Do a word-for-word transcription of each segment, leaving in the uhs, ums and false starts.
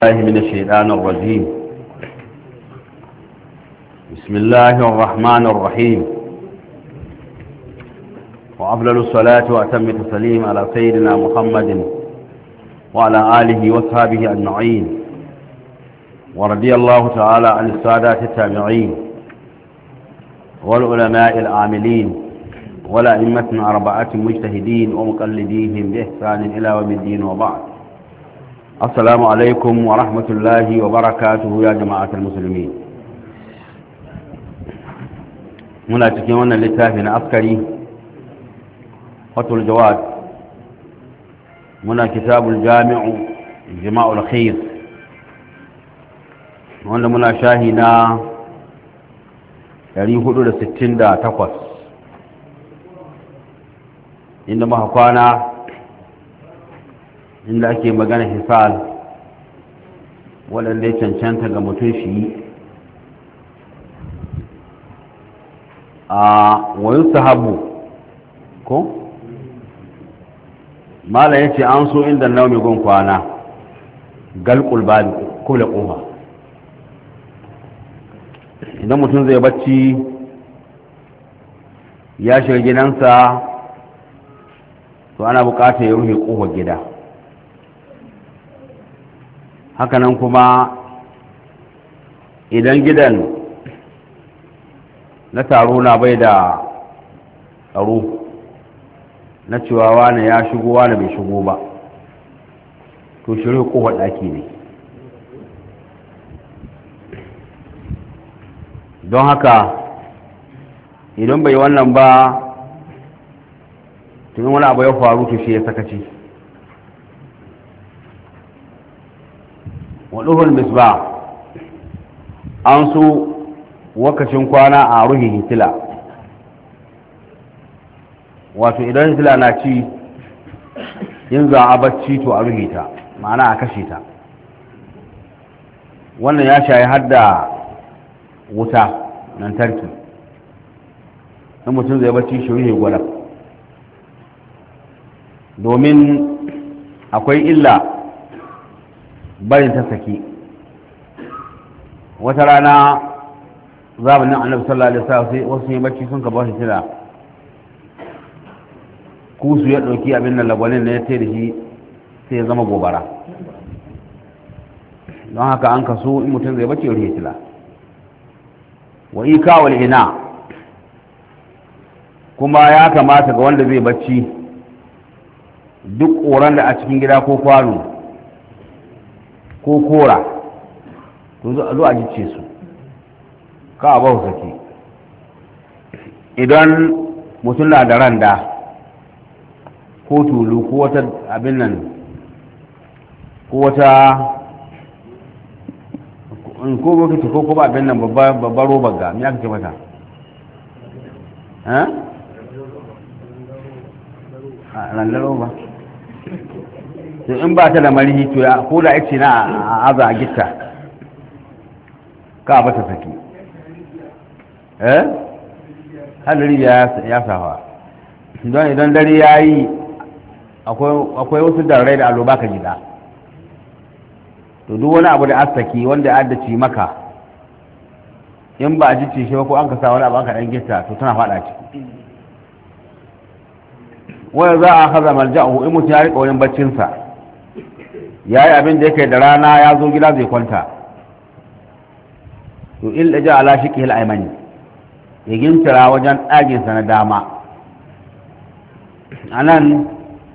الله من الشيطان الرجيم. بسم الله الرحمن الرحيم، وأفضل الصلاة وأتم التسليم على سيدنا محمد وعلى آله وصحبه أجمعين، ورضي الله تعالى عن السادات التابعين والعلماء العاملين والأئمة أربعة مجتهدين ومقلديهم بإحسان إلى يوم الدين، وبعد. السلام عليكم ورحمة الله وبركاته يا جماعة المسلمين. منا cikin wannan littafi na askari fatul jawad, muna kitabul jami'u jima'ul khair, wanda muna shahi na ɗari hudu da sittin da takwas, inda muka kwana inda ake magana hisal waɗanda ya cancanta ga mutum shi a wayin sahabu ko mala ya ce an so inda naumi gun kwana galkul babi kula ƙofa. idan mutum zai bacci ya shiga gidansa to ana buƙatar ya rufe ƙofar gida. Hakanan kuma idan gidan na taro na bai da tsaro na cewa wane ya shigo wane bai shigo ba, to shirin kofar ɗaki ne. Don haka idan bai wannan ba, tun wani abu ya faru to shi ya sakaci. waɗuhul misba an su wakacin kwana a ruhi hitila, wato idan hitila na ci yin za a bacci to a ruhi ta, ma'ana a kashe ta. wannan ya shayi hadda wuta lantarki, in mutum zai bacci shi ruhi gwada, domin akwai illa barin ta saki. wata rana zamanin annabi sallallahu alaihi wasallam sai wasu yi bacci sun ka ba shi tira, kusu ya dauki abin nan lagwanin da ya tai da shi sai ya zama gobara. don haka an kaso in mutum zai bacci ya rufe tila. wa ika wal ina, kuma ya kamata ga wanda zai bacci duk koran da a cikin gida ko kwano ko kora to zo a jice su ka ba su sake. idan mutum na da randa ko tulu ko wata abin nan ko wata ko bokiti ko kuma abin nan babbar robar ga ya kace mata eh a randa roba, to in ba ta da marihi to ya ko da yace na aza a gitta ka ba ta saki. eh hadari ya ya safa don idan dare yayi akwai akwai wasu darrai da allo baka gida, to duk wani abu da asaki wanda ya addace maka in ba a jice shi ba ko an ka sa wani abu aka dan gitta to tana fada ciki. wanda za a haza malja'u in mutum ya rika wurin baccinsa ya yi abin da yake da rana ya zo gida zai kwanta, to il da ja ala shiqi al aymani, ya gintira wajen ɗaginsa na dama. anan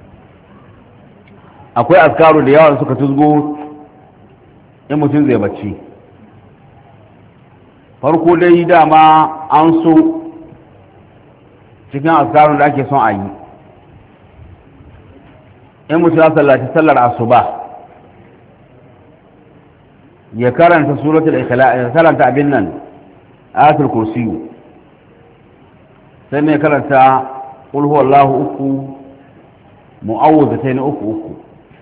akwai askaru da yawa suka tuzgo in mutum zai bacci. farko dai dama an so cikin askarun da ake son a yi in mutum ya sallaci sallar asuba ya karanta suratul ikhlas, ya karanta abin nan ayatul kursi, sai mai karanta qul huwallahu uku, mu'awwidhatayn uku uku.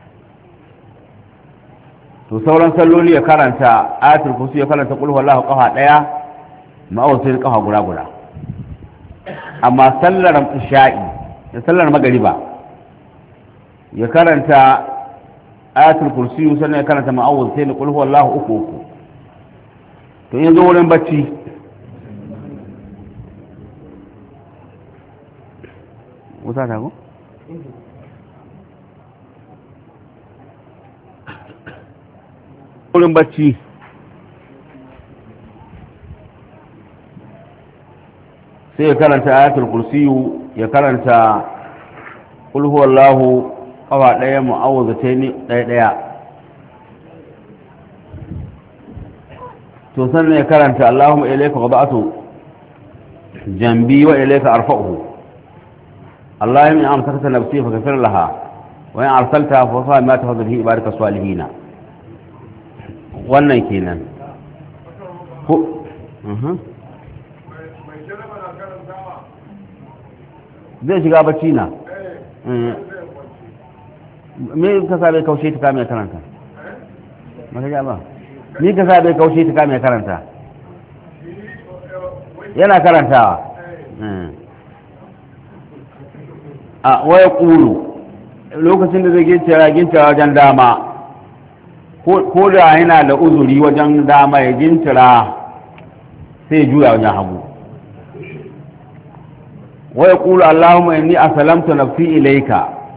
to sauran salloli ya karanta ayatul kursi, ya karanta qul huwallahu qaha daya, mu'awwidhatayn qaha guda guda. amma sallar isha'i da sallar magriba ya karanta ayatul kursi sannan ya karanta ma'awuz sai da qul huwallahu uku uku to yanzu wurin bacci wuta ta ko wurin bacci sai ya karanta ayatul kursiyu ya karanta qul huwallahu kawa daya mu'awwazataini daya daya to sannan ya karanta Allahumma ilayka wada'tu jambi wa ilayka arfa'uhu Allahumma in amsakta nafsi faghfir laha wa in arsalta fa fa ma tafadhal bihi ibadaka salihin wannan kenan ko zai shiga bacci na me ka sa bai kaushe ta kame karanta maka ja ba ni ka sa bai kaushe ta kame karanta yana karantawa a waya kulu lokacin da zai gincira gincira wajen dama ko da yana da uzuri wajen dama ya gincira sai juya wajen hagu ويقول اللهم إني أسلمت نفسي إليك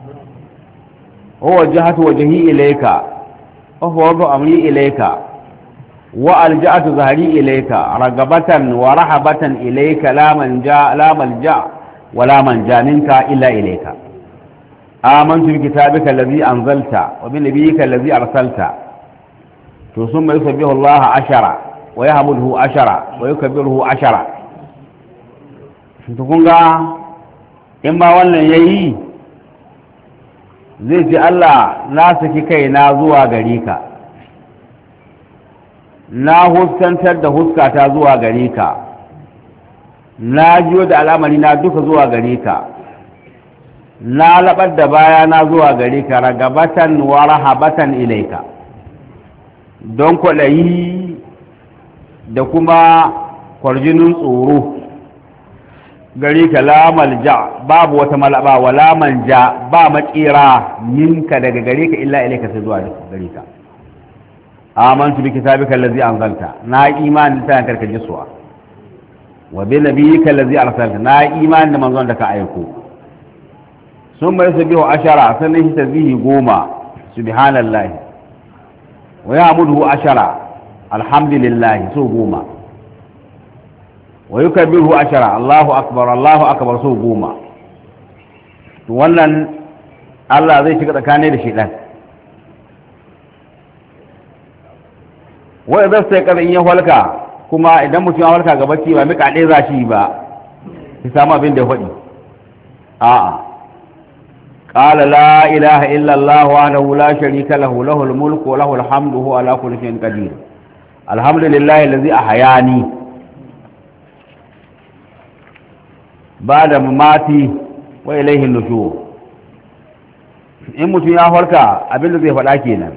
ووجهت وجهي إليك وفوض أمري إليك وألجأت ظهري إليك رغبة ورحبة إليك لا منجا لا ملجأ ولا منجا منك إلا إليك آمنت بكتابك الذي أنزلت وبنبيك الذي أرسلت ثم يسبح الله عشرا ويحمده عشرا ويكبره عشرا kun ga in ba wannan ya yi zai ce Allah na saki kai na zuwa gare ka na huskantar da huskata zuwa gare ka na jiyo da al'amari na duka zuwa gare ka na labar da baya na zuwa gare ka ragabatan wa rahabatan ilaika don kwaɗayi da kuma kwarjinin tsoro gari ka la malja babu wata malaba wala manja ba makira minka daga gare ka illa ilaika sai zuwa gare ka amantu bi kitabika allazi anzalta na imani ta karka jisuwa wa bi nabiyyika allazi arsalta na imani da manzon da ka aiko sun bai sabihu ashara sannan shi tasbihi goma subhanallahi wa ya'muduhu ashara alhamdulillah so goma wa yukabbiru ashara Allahu akbar Allahu akbar so goma to wannan Allah zai shiga tsakani da shedan wa idan sai kada in ya halka kuma idan mutum ya halka ga bacci ba mika dai zashi ba ki samu abin da ya faɗi a'a qala la ilaha illa Allah wahdahu la sharika lahu lahul mulku wa lahul hamdu huwa ala kulli shay'in qadir alhamdulillahi allazi ahyani بعد mamati wa ilaihi nushur in mutum ya farka abin da zai faɗa kenan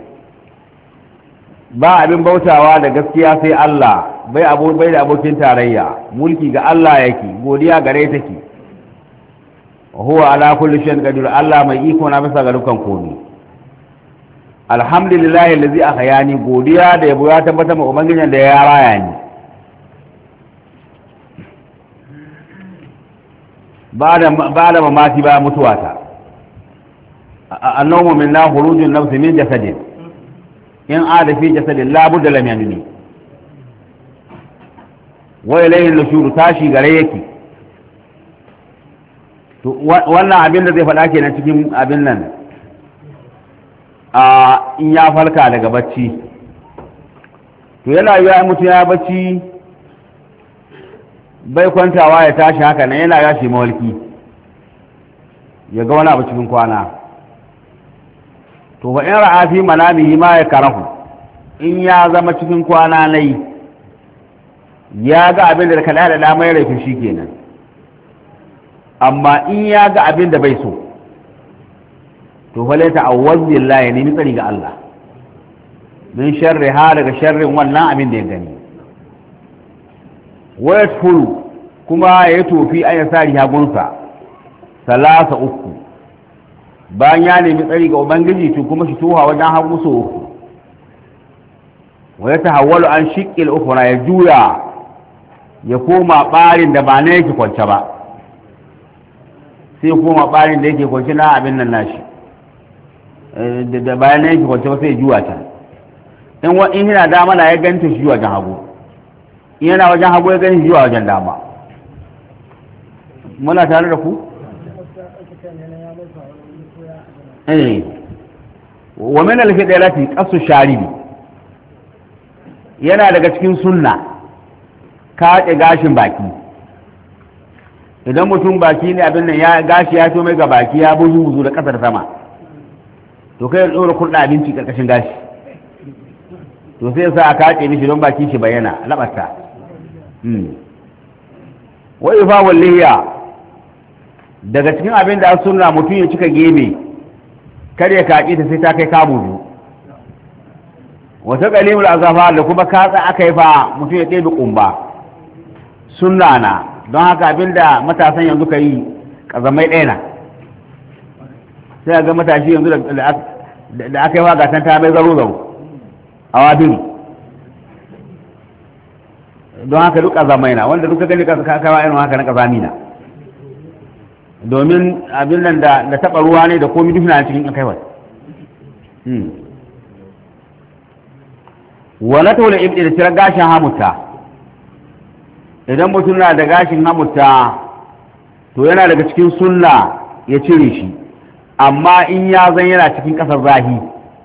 ba abin bautawa da gaskiya sai Allah bai abu bai da abokin tarayya mulki ga Allah yake godiya gare take huwa ala kulli shay'in qadir Allah mai iko na bisa ga dukkan komai alhamdulillahi allazi ahyani godiya da yabo ya tabbata ma ubangijin da ya raya ni ba da mamati ba mutuwata annahu minna khurujun nafsi min jasadin in ada fi jasadin la budda lam yanni wa ilayhi nushur tashi gare yake to wannan abin da zai faɗa kenan cikin abin nan a in ya farka daga bacci to yana yi mutum ya bacci bai kwantawa ya tashi haka nan yana yashi mawalki ya ga wani abu cikin kwana to fa in ra'a fi manamihi ma ya karahu in ya zama cikin kwana nai ya ga abin da kada da mai rai shi kenan amma in ya ga abin da bai so to fa la ta'awwaz billahi ne mi tsari ga Allah min sharri ha daga sharrin wannan abin da ya gani waya turu kuma ya tofi an ya sari hagunsa salasa uku bayan ya nemi tsari ga ubangiji to kuma shi tuha wajen hagu so uku wa ya tahawwalu an shiqqil ukhra ya juya ya koma barin da ba na yake kwance ba sai ya koma barin da yake kwance na abin nan nashi da bayan na yake kwance ba sai ya juya ta in wa in yana dama na ya ganta shi wajen hagu in yana wajen hagu ya gani shi wajen dama. Muna tare da ku? eh wa min al-fidalati qasu sharibi yana daga cikin sunna kaɗe gashin baki. Idan mutum baki ne abin nan ya gashi ya to mai ga baki ya buzu buzu da kasar sama to kai dora kurda abinci karkashin gashi to sai sa aka kaɗe mishi don baki shi bayyana labarta. hmm wa ifa walliya daga cikin abin da sunna mutum ya cika gebe kare ya kaƙi ta sai ta kai kamu biyu. Wata ƙalimul azafa da kuma katsa aka yi fa mutum ya ɗebe ƙumba sunna na don haka abinda matasan yanzu ka yi ƙazamai ɗaya na sai ga matashi yanzu da aka yi wa gasan ta mai zaro zaro a wabiri don haka duk ƙazamai na wanda duka gani kakawa irin haka na ƙazami na domin abin nan da taɓa ruwa ne da komi duk na cikin kaiwai. wala taula ibdi da cire gashin hamuta idan mutum na da gashin hamuta to yana daga cikin sunna ya cire shi amma in ya zan yana cikin ƙasar zahi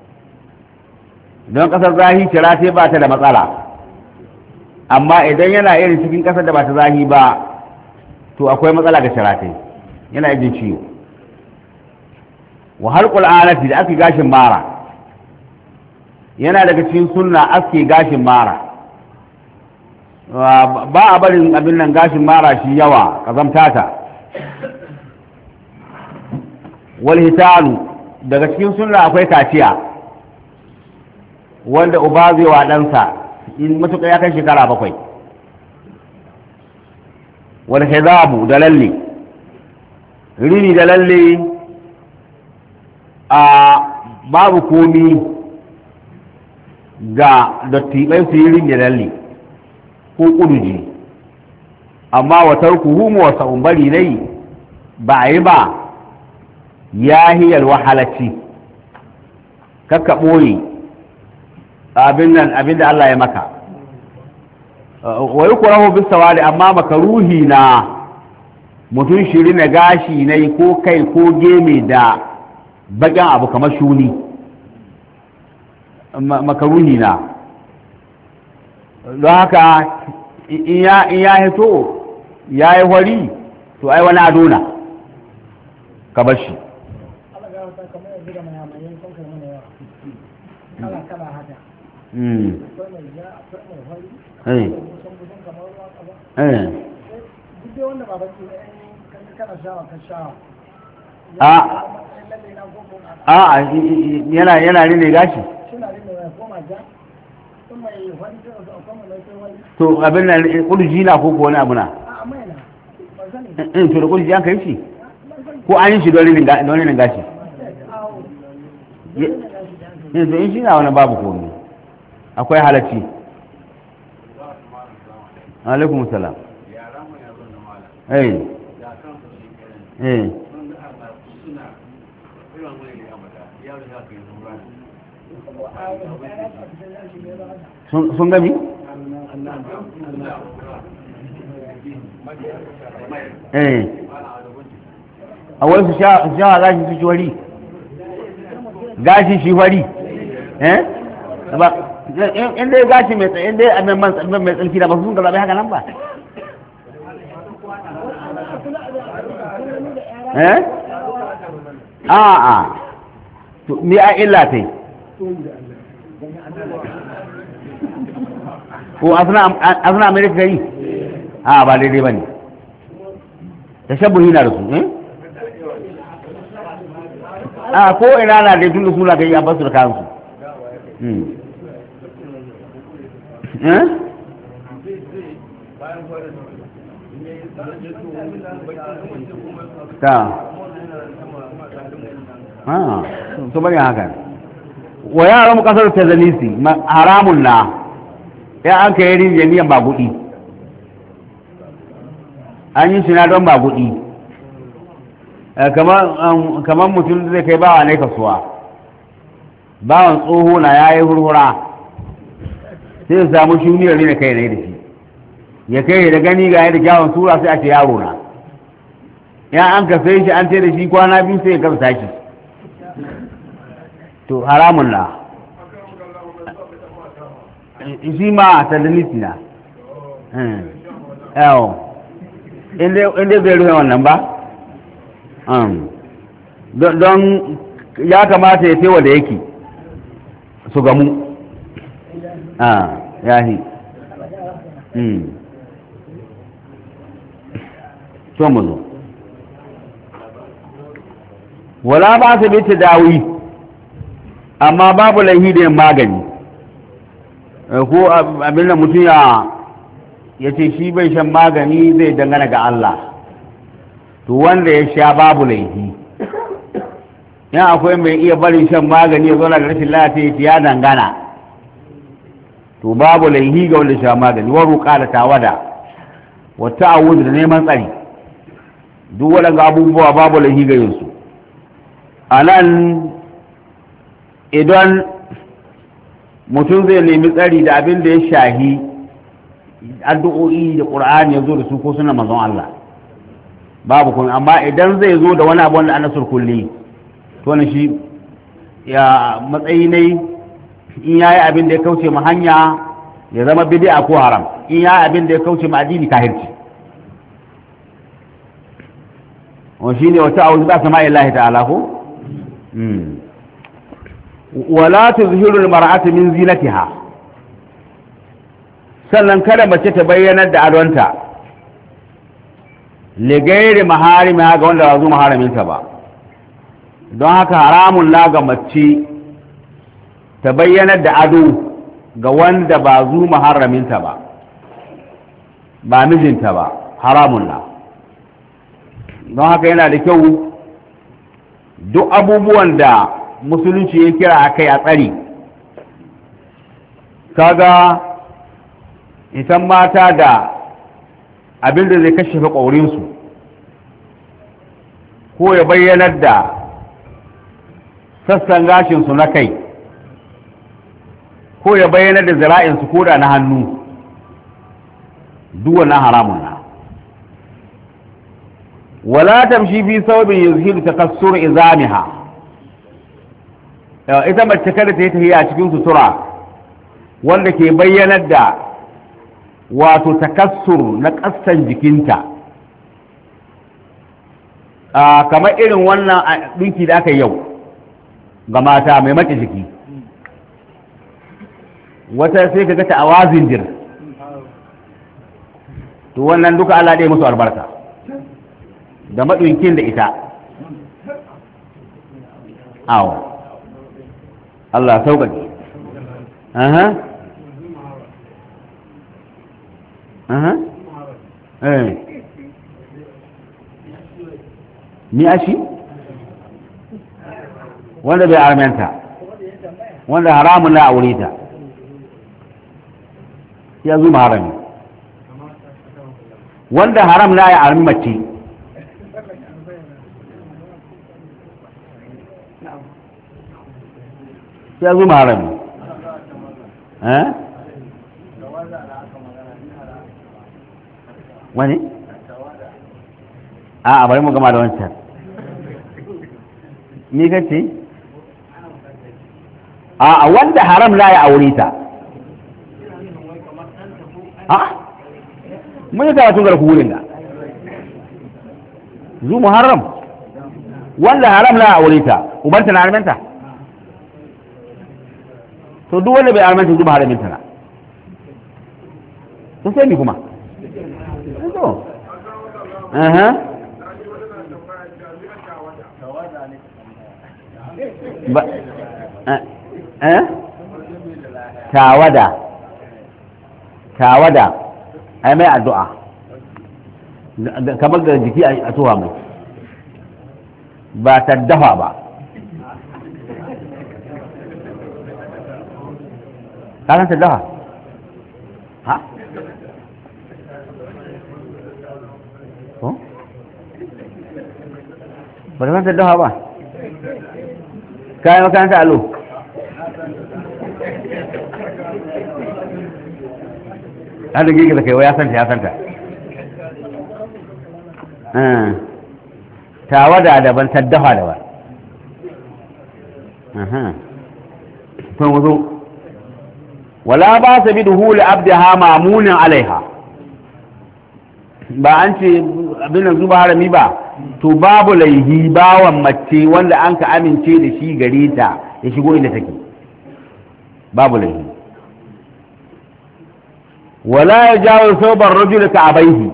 don ƙasar zahi cira sai ba ta da matsala amma idan yana irin cikin ƙasar da ba ta zahi ba to akwai matsala ga shiratai yana jin ciwo. wa halqul alati da ake gashin mara yana daga cikin sunna aske gashin mara ba a barin abin nan gashin mara shi yawa kazamta ta. wal hitalu daga cikin sunna akwai kaciya wanda uba zai wa ɗansa in matuƙa ya kai shekara bakwai. wal hizabu da lalle rini da lalle a babu komi ga dattibai su yi rini da lalle ko ƙuduji amma watar kuhumu wasa umbari dai ba a yi ba ya hiyar wahalaci kakka ɓoye abin nan abin da Allah ya maka wai kurahu bisa wali amma makaruhi na mutum shiri na gashi na ko kai ko geme da bakin abu kamar shuni makaruhi na don haka in ya hito ya yi wari to ai wani adona ka bar shi. a yana yana ne gashi to abin nan kurji na ko wani abu na in to da kurji an kai shi ko an yi shi don rinin gashi in to in shi na wani babu komi akwai halacci. alaikum salam. eh eh sun gami? eh a wani su sha gashi su ci wari gashi shi wari eh ba inda ya gashi mai tsaye inda ya mai tsarki da ba su sun zaɓe haka nan ba eh a'a to ni a illa tai ko asuna amerika yi a ba daidai ba ne tashabbuhi na da su eh a ko ina na da tun da suna kai a basu da kansu eh ta ah to bari haka wa ya ramu kasar tazalisi haramun na ya an kai rijiyar niyan ba gudi an yi shi na don ba gudi kamar mutum zai kai bawa ne kasuwa bawan tsoho na ya yi hurhura sai ya samu shuniyar ne da kai ne da shi ya kai da gani ga yadda kyawun sura sai a ce yaro na ya an ka sai shi an ce da shi kwana biyu sai ya kasa tashi to haramun na shi ma tadalisi na yawon inda zai rufe wannan ba don ya kamata ya tewa da yake su gamu ya hi so mu zo wala ba su bi ta dawi amma babu laihi da yin magani ko abin da mutum ya ya ce shi bai shan magani zai dangana ga Allah to wanda ya sha babu laihi yan akwai mai iya barin shan magani ya zo da rashin lafiya ya dangana to babu laihi ga wanda sha magani wa ruqa da tawada wa ta'awud da neman tsari duk waɗanda abubuwa babu laihi ga yinsu anan idan mutum zai nemi tsari da abin da ya shahi addu'o'i da ƙur'ani ya zo da su ko suna manzon Allah babu kuma amma idan zai zo da wani abu wanda ana surkulli to ne shi ya matsayi ne in yayi abin da ya kauce ma hanya ya zama bid'a ko haram in yayi abin da ya kauce ma addini kafirci wa shine wata a'udhu bi asma'illahi ta'ala ko wala tuzhiru almar'atu min zinatiha sannan kada mace ta bayyanar da adonta li gairi maharimiha ga wanda ba zu maharaminta ba don haka haramun la ga mace ta bayyanar da ado ga wanda ba zu maharaminta ba ba mijinta ba haramun la don haka yana da kyau duk abubuwan da musulunci ya kira a kai a tsari kaga isan mata da abinda zai kashe ƙaurinsu ko ya bayyanar da sassan gashinsu na kai ko ya bayyanar da zira'insu ko da na hannu duwa na haramun na wala tamshi fi saubin yuzhiru takassur izamiha ita mace kada ta yi tafiya a cikin sutura wanda ke bayyanar da wato takassur na ƙasan jikinta kamar irin wannan ɗinki da aka yau ga mata mai mace jiki wata sai ka gata a wazin jir to wannan duka Allah ɗaya musu albarka da maɗinkin da ita awo Allah sauƙaƙe aha aha eh ni ashi wanda bai armenta wanda haramun na aure ta ya zuma harami wanda haram na ya armi mace ya zuma harami eh wani a bari mu gama da wancan ni kace a wanda haram la ya aure ta a mun yi karatun garku wurin da zu muharram wanda haram la ya aure ta ubanta na armenta to duk wanda bai armenta zu muharramin ta na to sai ni kuma to aha ba eh tawada tawada ai mai addu'a kamar da jiki a tuwa mai ba ta dafa ba ka san saddaha ha ko ba ka san saddaha ba kayan makaranta allo an da girgiza kai ya santa ya santa tawada daban saddaha daban sun wuzo wala ba su bi duhuli abdaha mamunin alaiha ba an ce abin da zuba harami ba to babu laihi bawan mace wanda an ka amince da shi gare ta ya shigo inda take babu laihi wala ya jawo sauban rajul ka abaihi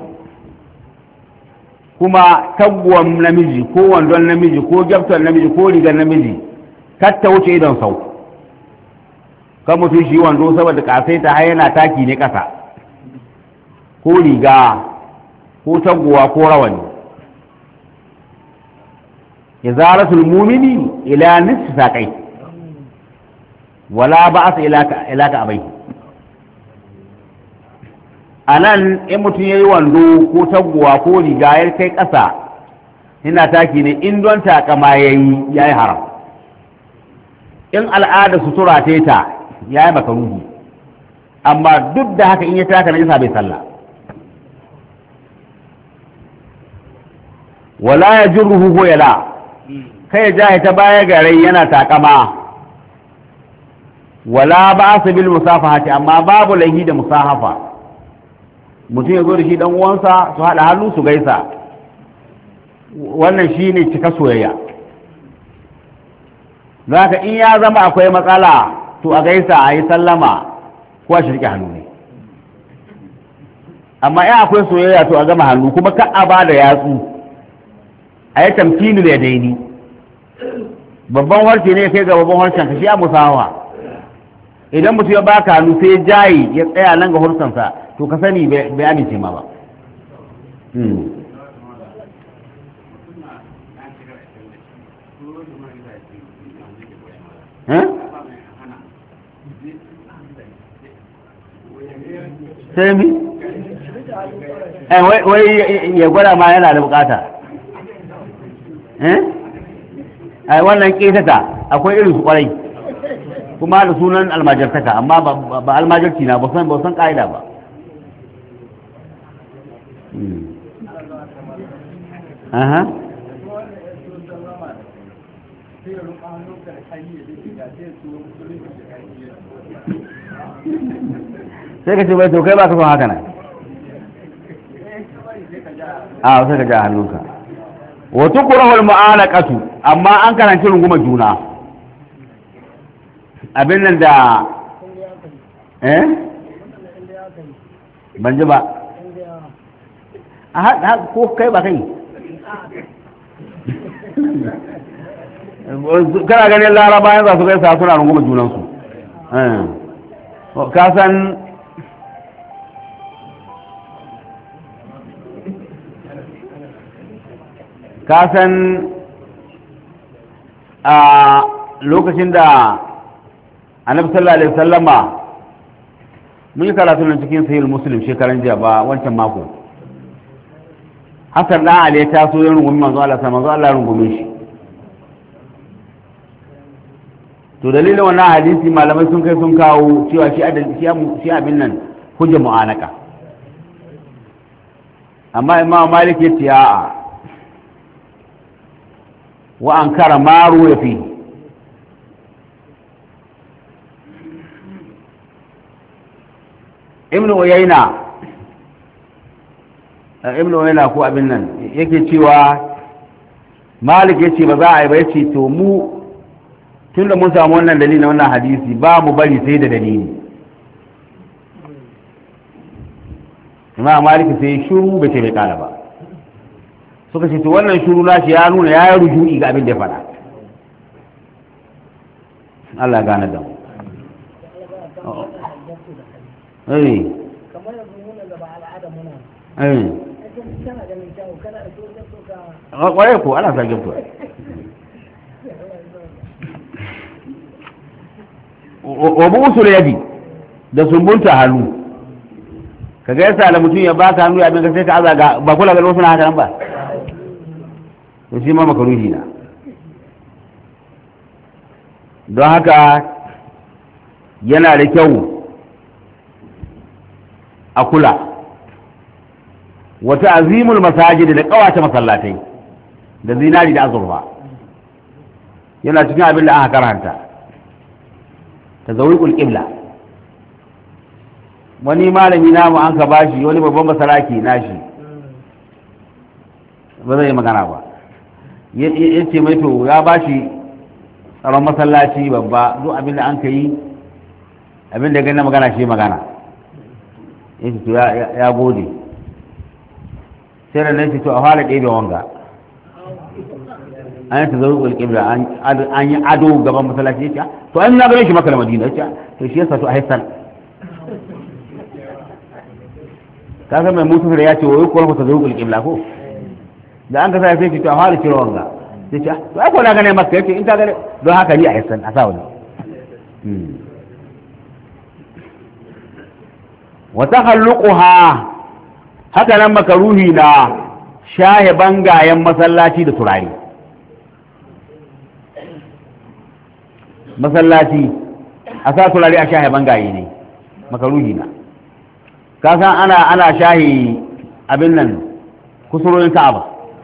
kuma taguwan namiji ko wandon namiji ko gyaftar namiji ko rigar namiji katta wuce idon sau kan mutum shi wando saboda kasai ta har yana taki ne kasa ko riga ko taguwa ko rawani izaratul mumini ila nisfi saqai wala ba'as ilaka ilaka abai anan in mutum yayi wando ko taguwa ko riga ya kai kasa yana taki ne in don takama yayi yayi haram in al'ada sutura ta ta yayi makaruhi amma duk da haka in ya taka na isa bai sallah wala yajruhu ko yala kai jahi ta baya gare yana takama wala ba su bil musafahati amma babu laihi da musahafa mutum ya zo da shi dan uwansa su haɗa hannu su gaisa wannan shine cika soyayya zaka in ya zama akwai matsala to a gaisa a yi sallama ko a shirke hannu ne amma in akwai soyayya to a gama hannu kuma ka a ba da yatsu a yi tamkinu da daini babban harshe ne kai ga babban harshen ka shi a musawa idan mutum ya baka hannu sai jayi ya tsaya nan ga harsansa to ka sani bai amince ma ba sai mi? wai ya gwada ma yana da bukata ai wannan ƙetata akwai irin su kwarai kuma da sunan almajartaka amma ba almajarci na ba san ƙa'ida ba aha sai ka ce bai to kai ba ka son haka nan a sai ka ja hannunka wa tukrahul mu'alaqatu amma an karanci runguma juna abin nan da eh ban ji ba a ko kai ba kai kana ganin laraba yanzu su gaisa suna runguma junansu ka san ka san a lokacin da annabi sallallahu alaihi wasallama mun yi karatu nan cikin sahih muslim shekaran jiya ba wancan mako hasan dan ali ya taso yin rungumi manzo Allah sai manzo Allah ya rungume shi to dalilin wannan hadisi malamai sun kai sun kawo cewa shi shi abin nan hujja mu'anaka amma imam malik ya ce a'a wa ankara maru ya fi ibn uyayna ibn uyayna ko abin nan yake cewa malik ya ce ba za a yi ba ya ce to mu tun da mun samu wannan dalili na wannan hadisi ba mu bari sai da dalili imam malik sai shuru bai ce bai kala ba suka ce to wannan shuru nashi ya nuna ya yi rujui ga abin da ya faɗa Allah ya gane da mu eh kamar yanzu muna da ba al'ada muna eh kana ganin kyau kana da so ka kwarai ko ana sa gifto wa bu'usul yadi da sumbunta hannu ka gaisa da mutum ya baka hannu ya abin ka sai ka azaga ba kula ga wasu na haka nan ba to shi ma makaruhi na don haka yana da kyau a kula wata azimul masajid da kawace masallatai da zinari da azurfa yana cikin abin da aka karanta tazawiqul qibla wani malami namu an ka bashi wani babban masaraki nashi ba zai magana ba ya ce mai to ya bashi tsaron masallaci babba duk abin da an ka yi abin da gani magana shi magana ya ce to ya gode sai da nan ce to a fara ɗebe wanga an yi tazawiqul qibla an yi ado gaban masallaci ya ce to an na gane shi maka da madina ya ce to shi yasa to a haisan ka san mai mutu da ya ce wai kuwa ta zo qibla ko da an ka sai sai to a fara ciro wanga sai ce to ai ko na gane maka yace in ta gane don haka ni a haisan a sa wani wa takhalluquha haka nan makaruhi na shahe bangayen masallaci da turare masallaci a sa turare a shahe bangaye ne makaruhi na ka san ana ana shahi abin nan kusurorin ka'aba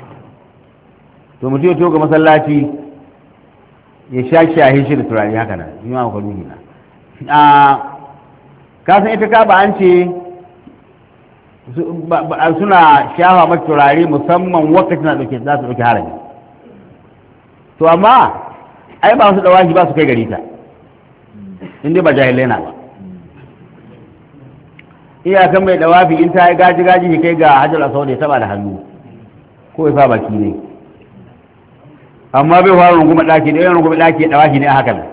to mutum ya toga masallaci ya sha shahi shi da turare haka nan yi ma makaruhi na a ka san ita ka'aba an ce suna shafa mata turare musamman wakati na dauke za su dauke harami to amma ai ba su dawashi ba su kai gari ta inda ba jahilai na ba iyakan mai dawafi in ta yi gaji gaji shi kai ga hajjar asau da ya taba da hannu ko ya sa baki ne amma bai fara rungumar daki da yawan rungumar daki ya dawafi ne a haka nan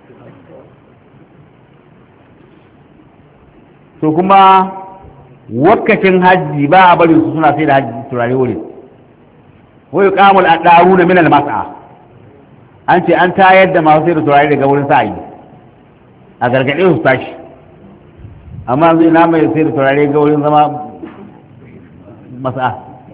to kuma wakacin hajji ba a barin su suna sai da hajji turare wurin wai kamul a ɗaru na minal mas'a an ce an tayar da masu sai da turare daga wurin sa'ayi a gargaɗe su tashi amma zai na mai sai da turare ga wurin zama mas'a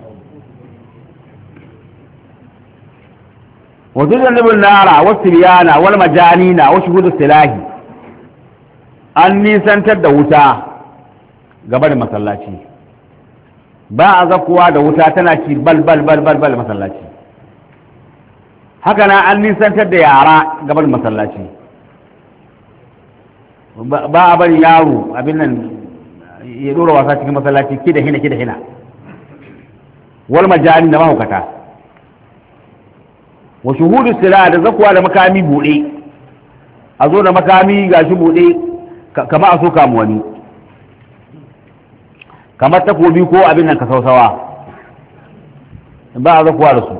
wasu janibin nara wasu biyana wal majanina wasu gudu silahi an nisantar da wuta gaba da masallaci ba a zakuwa da wuta tana ci bal bal bal bal bal masallaci haka na an nisantar da yara gaba da masallaci ba a bari yaro abin nan ya dora wasa cikin masallaci kida hina kida hina wal majani da mahaukata wa shuhudu sila da zakuwa da makami bude a zo da makami gashi bude kama a so kamu wani kamar takobi ko abin nan ka sausawa ba a zakuwa da su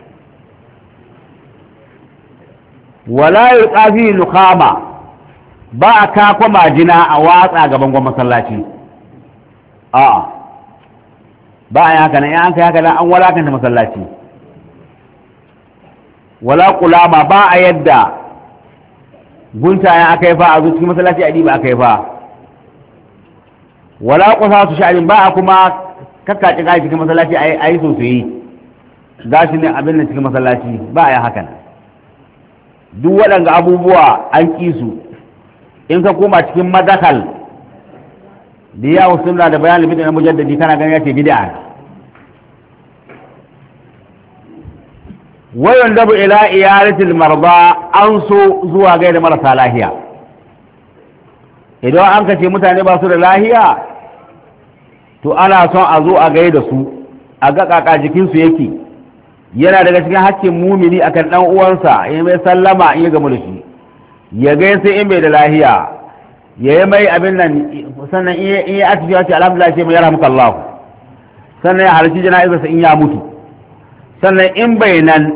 wala yuqafi luqama ba a kakwa majina a watsa gaban gwan masallaci a'a ba a yi haka nan an kai haka nan an walakanta masallaci wala kulama ba a yadda guntayen aka yi fa a zo cikin masallaci a ɗiba aka yi fa wala kusa su sha'anin ba a kuma kakkaci gashi cikin masallaci a yi sosai gashi ne abin nan cikin masallaci ba a yi haka nan duk waɗanda abubuwa an ƙi su in ka koma cikin madakal da ya sunna da bayanin bid'a na mujaddadi kana ganin yace bid'a wayan dabu ila iyalatil marba an so zuwa gaida marasa lahiya idan an kace mutane ba su da lahiya to ana son a zo a gaida su a ga kaka jikin su yake yana daga cikin hakkin mumini akan dan uwansa ya mai sallama in ya gamu da shi ya gaisa in bai da lahiya ya yi mai abin nan sannan in ya ati ya ce alhamdulillah ce mai yarhamuka Allah sannan ya halarci jana'izarsa in ya mutu sannan in bai nan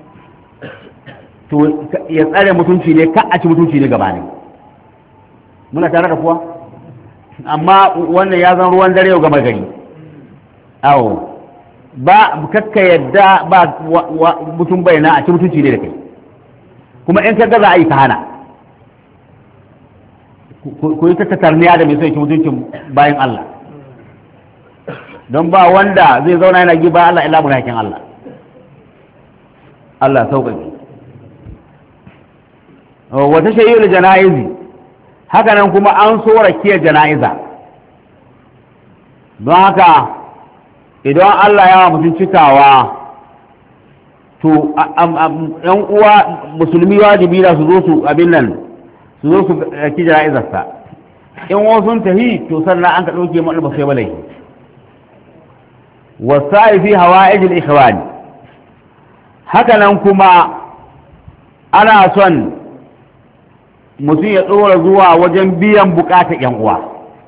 to ya tsare mutunci ne ka a ci mutunci ne gaba ne muna tare da kuwa amma wannan ya zan ruwan dare yau gama gari awo ba kakka yadda ba mutum bai na a ci mutunci ne da kai kuma in ka gaza a yi ta hana ku yi ta tatarniya da mai son ki mutuncin bayan Allah don ba wanda zai zauna yana giba Allah illa munafikin Allah Allah sauƙaƙe wata shayyul jana'izi haka nan kuma an so rakiyar jana'iza don haka idan Allah ya mutum cikawa to yan uwa musulmi wajibi da su zo su abin nan su zo su raki jana'izarsa in wasu sun tahi to sannan an ka ɗauke mu ba sai balai wasa'i fi hawa'ijil ikhwani haka nan kuma ana son mutum ya tsora zuwa wajen biyan bukatar yan uwa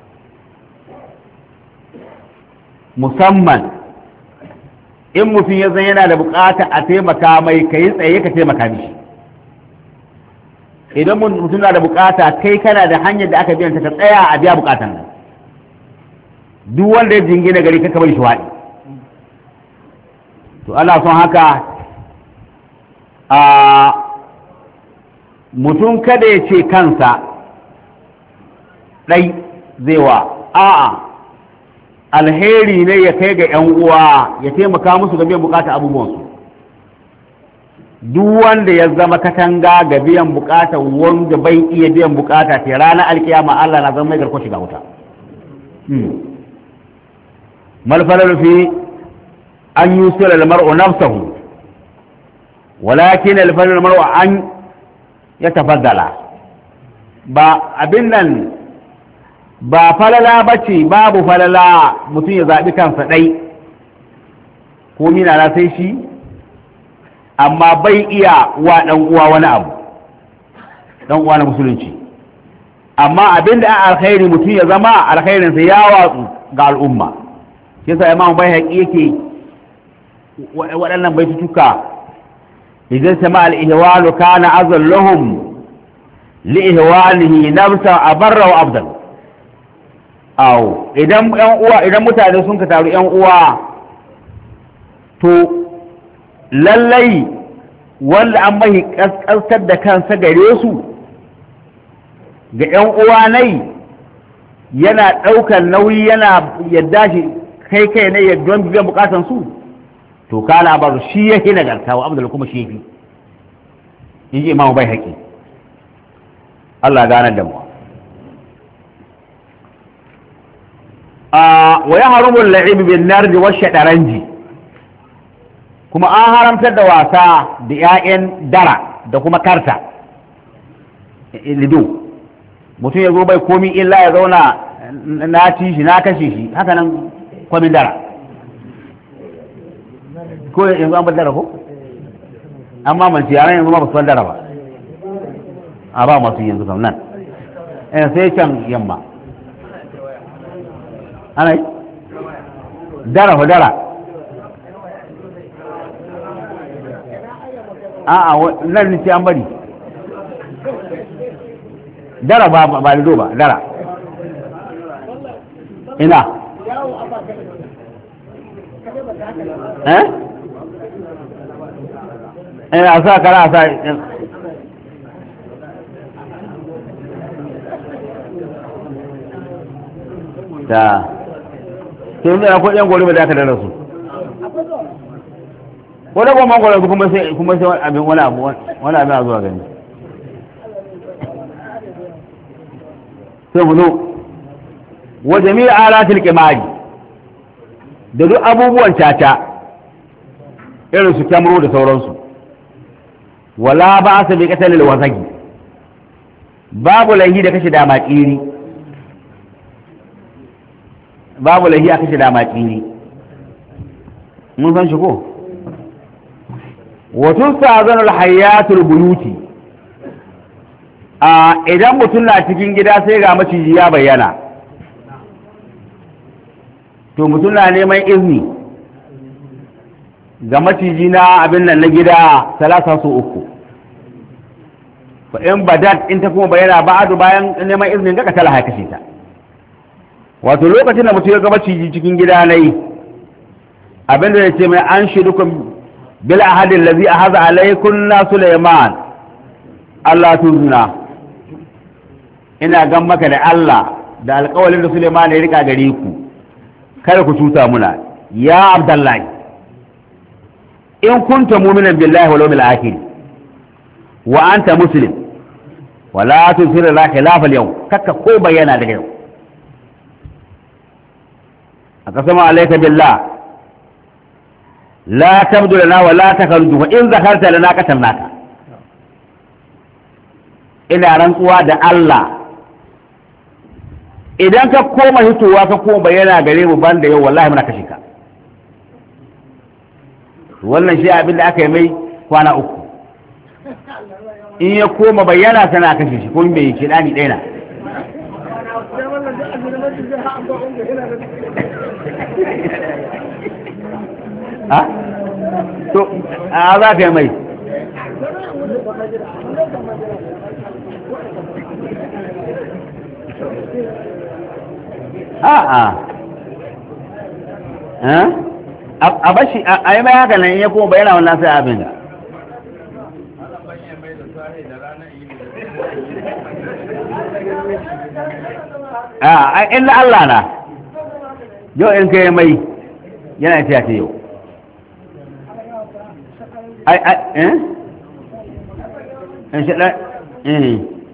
musamman in mutum ya zan yana da bukata a taimaka mai ka yi tsaye ka taimaka mishi idan mutum na da bukata kai kana da hanyar da aka biyan ta ka tsaya a biya bukatan nan duk wanda ya jingina gari ka bari shi waɗi to ana son haka a mutum kada ya ce kansa ɗai zai wa a'a alheri ne ya kai ga ‘yan uwa ya taimaka musu ga biyan bukata abubuwansu duk wanda ya zama katanga ga biyan bukata wanda bai iya biyan bukata ta ranar alkiyama Allah na zama mai garko shiga wuta malfalar fi an yi sura da mar'u nafsahu walakin alfalar mar'u an ya tafaddala ba abin nan ba falala ba ce babu falala mutum ya zaɓi kansa ɗai ko mina na sai shi amma bai iya wa ɗan uwa wani abu ɗan uwa na musulunci amma abinda an alkhairi mutum ya zama alkhairinsa ya watsu ga al'umma shi yasa imam bai haƙi yake waɗannan baitutuka idan sama al-ihwalu kana azallahum li ihwalihi nafsa abarra wa abdal aw idan yan uwa idan mutane sun ka taru yan uwa to lallai wanda an mahi kaskastar da kansa gare su ga yan uwa nai yana ɗaukar nauyi yana yadda shi kai kai ne ya don biyan bukatan su to kana bar shi yake nagarta wa abdul kuma shi yake inji imamu bai haƙi Allah ganar da mu wa ya harumu al-la'ib bin nard wa shadaranji kuma an haramtar da wasa da 'ya'yan dara da kuma karta lido mutum ya zo bai komi illa ya zauna na ci shi na kashe shi haka nan kwamin dara ko yanzu an bar dara ko amma man ci yaran yanzu ma ba su bar dara ba a ba masu yanzu kam nan sai can yamma ana yi dara fa dara a'a nan ne ce an bari dara ba ba lido ba dara ina eh ina sa kara sa ta sai yanzu akwai yan gori ba da aka dara su wani kuma mangwaro kuma sai kuma sai abin wani abu wani abin a zuwa gani sai mu zo wa jami'a alatil qimari da duk abubuwan caca irin su kyamro da sauransu wala ba sa bi qatalil wasaki babu lahi da kashe dama kiri babu lahi a kashe dama kiri mun san shi ko wato sa'azanul hayatul buyuti a idan mutum na cikin gida sai ga maciji ya bayyana to mutum na neman izini ga maciji na abin nan na gida talata su uku fa in badat in ta kuma bayyana ba'adu bayan neman izinin ga katala ha kashe ta wato lokacin da mutum ya ga maciji cikin gida nayi abin da ya ce mai an shirukum bil ahadi allazi ahaza alaykum na Sulaiman Allah tuzna ina gan maka da Allah da alƙawalin da Suleiman ya rika gare ku kada ku cuta muna ya Abdullahi in kunta mu'minan billahi wal yawmil akhir wa anta muslim wala tusir la khilaf al yawm kakka ko bayyana daga yau aqsama alayka billah la tabdu lana wa la takhruju wa in zakarta lana qatalnaka ina rantsuwa da Allah idan ka koma hitowa ka koma bayyana gare mu banda yau wallahi muna kashe ka wannan shi abin da aka yi mai kwana uku in ya koma bayyana sana kashe shi ko mai kidani ɗaya na ha to a za ka yi mai a'a a bashi a yi mai haka nan ya kuma bayyana wannan sai abin da a inda Allah na yau in kai mai yana ta ta yau ai ai eh in shaɗa eh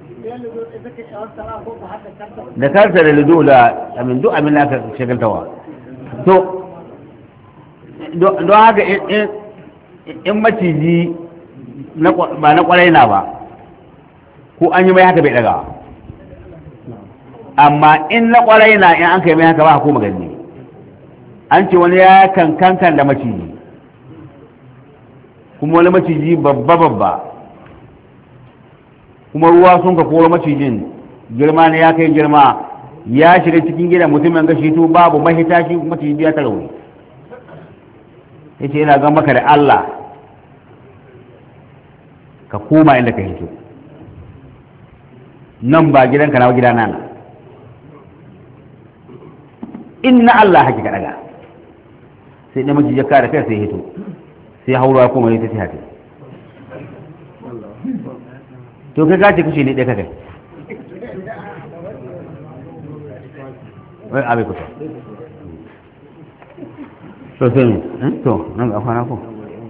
da karta da lido da amin duk abin da aka shagaltawa to don haka in maciji ba na kwarai na ba ko an yi mai haka bai daga amma in na kwarai na in an kai mai haka ba ko magani an ce wani ya kankan da maciji kuma wani maciji babba babba kuma ruwa sun ka koro macijin girma ne ya kai girma ya shiga cikin gidan mutumin gashi to babu mahita shi maciji ya tarauni ya ce yana gan maka da Allah ka koma inda ka hito nan ba gidanka na gidana na inna Allah haki ka daga sai da miji ya kare kai sai hito sai haura kuma ne ta ci haka to kai ka ce kushe ne ɗaya kai wai abai kusa to sai ne to nan ga kwana ko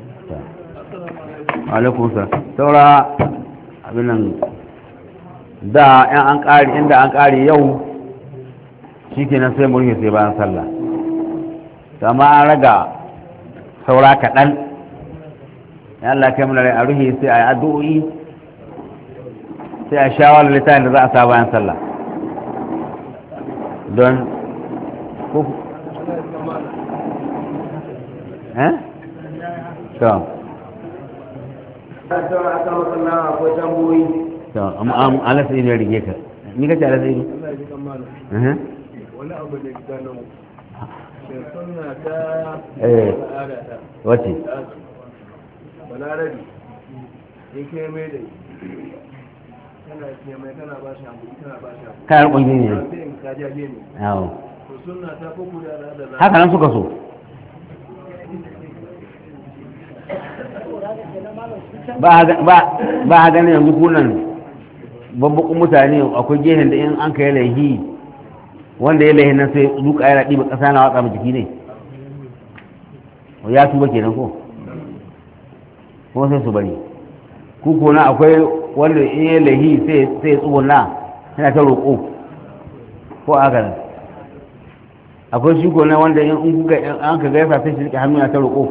alaikum sa saura abin nan da yan an ƙari inda an ƙari yau shi kenan sai murhi sai bayan sallah amma an raga saura kaɗan ya Allah kai mana a ruhi sai a yi addu'o'i sai a shawarar littafin da za a sa bayan sallah don ko eh to to aka makalla ko tamboyi to amma am alasa ne rige ka ni kace alasa ne eh wani abu da gano sunna ta eh wace balarabi yake mai da kana ce mai kana ba shi abu kana ba shi abu kai kungi ne ka jaje ne yawo to sunna ta ko ku da da haka nan suka so ba ba ba ganin yanzu kunan babbakun mutane akwai gehen da in an kai laihi wanda ya laihi nan sai duka ya raɗi ba ƙasa na watsa jiki ne ya tuba kenan ko ko sai su bari kuko na akwai wanda in ya laihi sai ya tsubunna yana ta roƙo ko aka nan akwai shi na wanda in kuka an ka gaisa sai shi rike hannu yana ta roƙo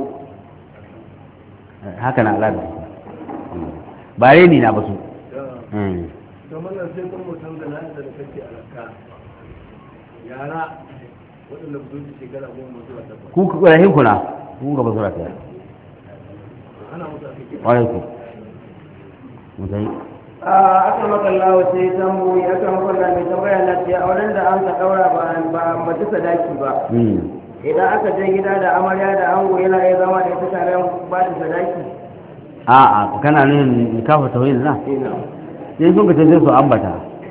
haka na al'ada ba reni na ba su kamar nan sai kuma mutum da nan da kake alaka yara waɗanda ba su shekara goma zuwa takwas ku ku rahin kuna ku ga basura ta ana mutu ake wai ku mutai a aka makallawa sai tamboyi aka makalla mai tambaya na ce auren da an ka daura ba ba mace sadaki ba idan aka je gida da amarya da ango yana iya zama da ita tare ba da sadaki a'a kana nuna nikafa tauhid na sai sun ka sai su ambata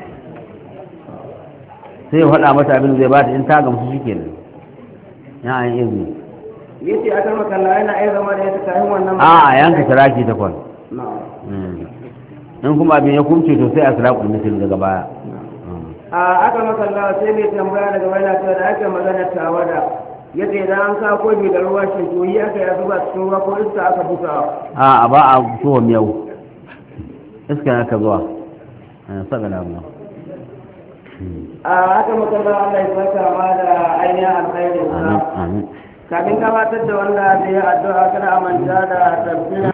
sai ya faɗa mata abin zai bata in ta gamsu shi kenan ya an izini yace aka makalla yana iya zama da ita tare wannan a'a yanka taraki ta kwan in kuma abin ya kumce to sai a sira kulmitin daga baya a aka makalla sai mai tambaya daga wani cewa da aka magana tawada yadda idan an sa kofi da ruwa shi to yi aka ya zuba cikin ruwa ko iska aka busa a ba a tuwa miyau iska aka zuwa saka da mu a aka makalla Allah ya saka ma da ainihin alkhairin sa amin kafin gabatar da wanda zai yi addu'a kada a manta da tafsirin